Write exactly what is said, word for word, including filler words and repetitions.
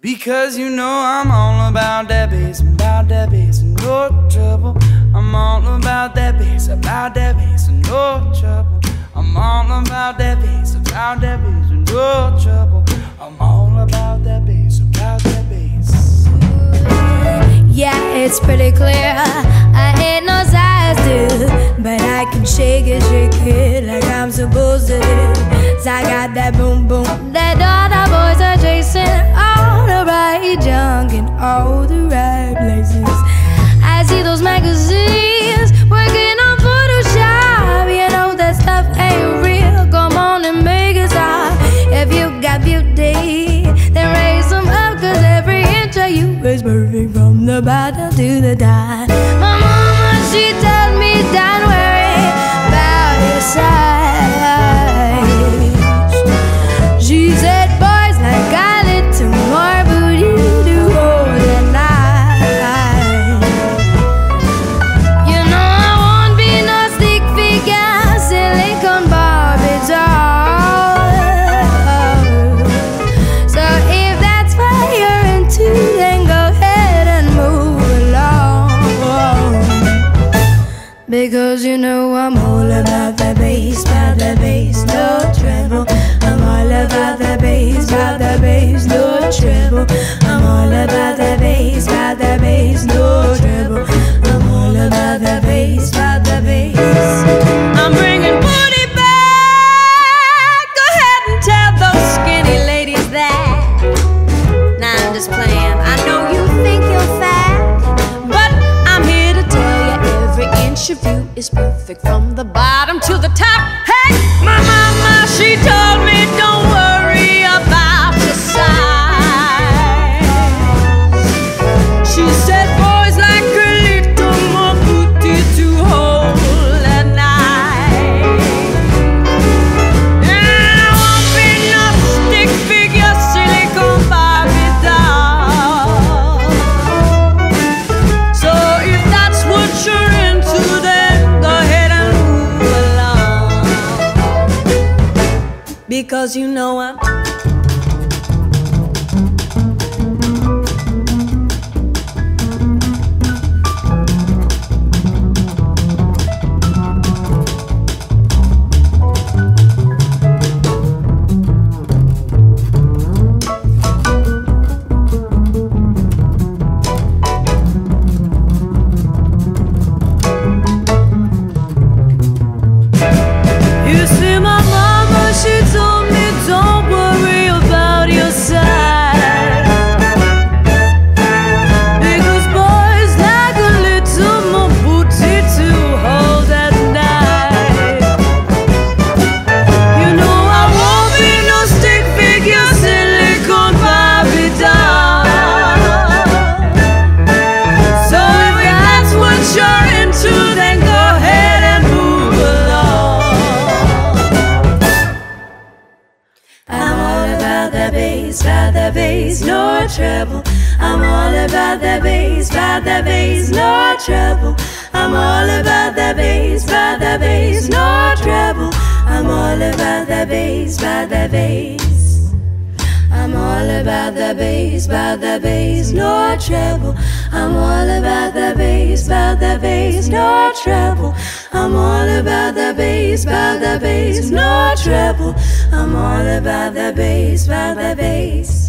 Because you know I'm all about that bass, about that bass and no trouble. I'm all about that bass, about that bass and no trouble. I'm all about that bass, about that bass and no trouble. I'm all about that bass, about that bass. Yeah, it's pretty clear I ain't no size two, but I can shake it, shake it like I'm supposed to do. 'Cause I got that boom boom that all the boys are chasing, all the right junk in all the right places. I see those magazines working on Photoshop. You know that stuff ain't real. Come on and make it stop. If you got beauty, then raise them up, 'cause every inch of you is perfect from the bottom to the top. My mama, she told me don't worry about your size. She said boys like a little more booty to hold at night. You know I won't be no stick figure, silicone Barbie doll. So if that's what you're into, then go ahead and move along. Because you know I'm all about the bass, about the bass, no treble. I'm all about the bass, about the bass, no treble. I'm all about the bass, about the bass, no treble. I'm all about the bass, about the bass. I'm bringing booty back. Go ahead and tell those skinny ladies that. Nah, I'm just playing. I know you think you're fat, but I'm here to tell you every inch of you is perfect from the bottom to the top. Hey, my mama, she told me don't worry about your size. She said boys like a little more booty to hold at night. And I won't be no stick figure, silicone Barbie doll. So if that's what you're into, then go ahead and move along. Because you know I'm You see my mama, she told me don't worry about your size. Because boys like a little more booty to hold at night. You know I won't be no stick figure, silicone Barbie doll. So if that's what you're into, then go ahead and move along. I'm all about the bass, about the bass, no trouble. I'm all about the bass, about the bass, no trouble. I'm all about the bass, about the bass, no trouble. I'm all about the bass, about the bass. I'm all about the bass, about the bass, no trouble. I'm all about the bass, about the bass, no trouble. I'm all about the bass, about the bass, no trouble. I'm all about the bass, about the bass.